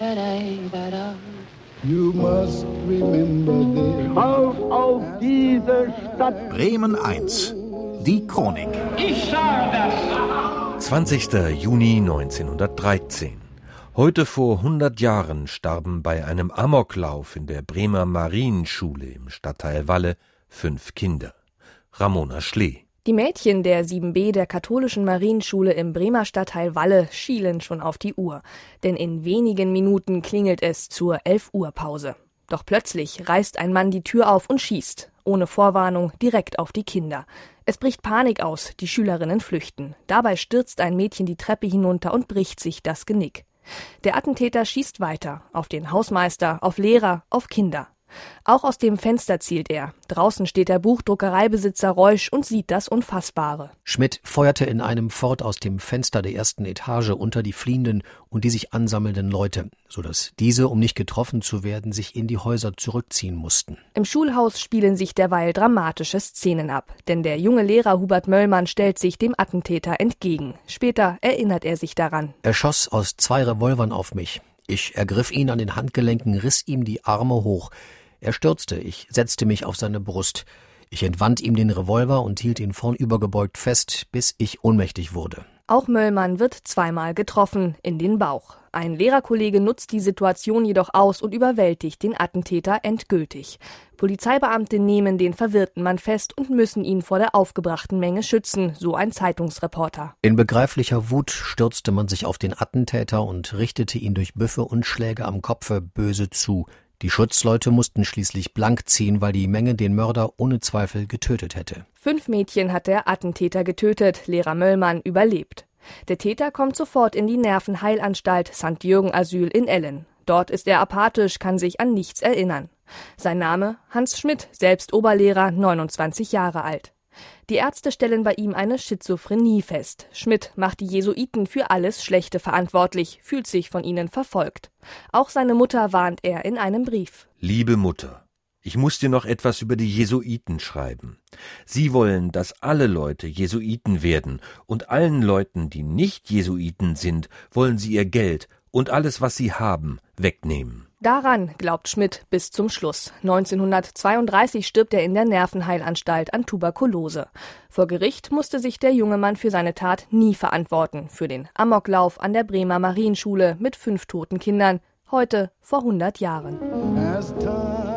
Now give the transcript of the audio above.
You must remember this. Auf diese Stadt! Bremen 1. Die Chronik. Ich sage das! 20. Juni 1913. Heute vor 100 Jahren starben bei einem Amoklauf in der Bremer Marienschule im Stadtteil Walle 5 Kinder. Ramona Schlee. Die Mädchen der 7b der katholischen Marienschule im Bremer Stadtteil Walle schielen schon auf die Uhr. Denn in wenigen Minuten klingelt es zur 11 Uhr Pause. Doch plötzlich reißt ein Mann die Tür auf und schießt, ohne Vorwarnung, direkt auf die Kinder. Es bricht Panik aus, die Schülerinnen flüchten. Dabei stürzt ein Mädchen die Treppe hinunter und bricht sich das Genick. Der Attentäter schießt weiter, auf den Hausmeister, auf Lehrer, auf Kinder. Auch aus dem Fenster zielt er. Draußen steht der Buchdruckereibesitzer Reusch und sieht das Unfassbare. Schmidt feuerte in einem Fort aus dem Fenster der ersten Etage unter die fliehenden und die sich ansammelnden Leute, sodass diese, um nicht getroffen zu werden, sich in die Häuser zurückziehen mussten. Im Schulhaus spielen sich derweil dramatische Szenen ab, denn der junge Lehrer Hubert Möllmann stellt sich dem Attentäter entgegen. Später erinnert er sich daran. Er schoss aus 2 Revolvern auf mich. Ich ergriff ihn an den Handgelenken, riss ihm die Arme hoch. Er stürzte, ich setzte mich auf seine Brust. Ich entwand ihm den Revolver und hielt ihn vornübergebeugt fest, bis ich ohnmächtig wurde. Auch Möllmann wird 2-mal getroffen, in den Bauch. Ein Lehrerkollege nutzt die Situation jedoch aus und überwältigt den Attentäter endgültig. Polizeibeamte nehmen den verwirrten Mann fest und müssen ihn vor der aufgebrachten Menge schützen, so ein Zeitungsreporter. In begreiflicher Wut stürzte man sich auf den Attentäter und richtete ihn durch Büffe und Schläge am Kopfe böse zu. Die Schutzleute mussten schließlich blank ziehen, weil die Menge den Mörder ohne Zweifel getötet hätte. 5 Mädchen hat der Attentäter getötet, Lehrer Möllmann überlebt. Der Täter kommt sofort in die Nervenheilanstalt St. Jürgen Asyl in Ellen. Dort ist er apathisch, kann sich an nichts erinnern. Sein Name Hans Schmidt, selbst Oberlehrer, 29 Jahre alt. Die Ärzte stellen bei ihm eine Schizophrenie fest. Schmidt macht die Jesuiten für alles Schlechte verantwortlich, fühlt sich von ihnen verfolgt. Auch seine Mutter warnt er in einem Brief. Liebe Mutter, ich muss dir noch etwas über die Jesuiten schreiben. Sie wollen, dass alle Leute Jesuiten werden, und allen Leuten, die nicht Jesuiten sind, wollen sie ihr Geld und alles, was sie haben, wegnehmen. Daran glaubt Schmidt bis zum Schluss. 1932 stirbt er in der Nervenheilanstalt an Tuberkulose. Vor Gericht musste sich der junge Mann für seine Tat nie verantworten. Für den Amoklauf an der Bremer Marienschule mit 5 toten Kindern. Heute vor 100 Jahren.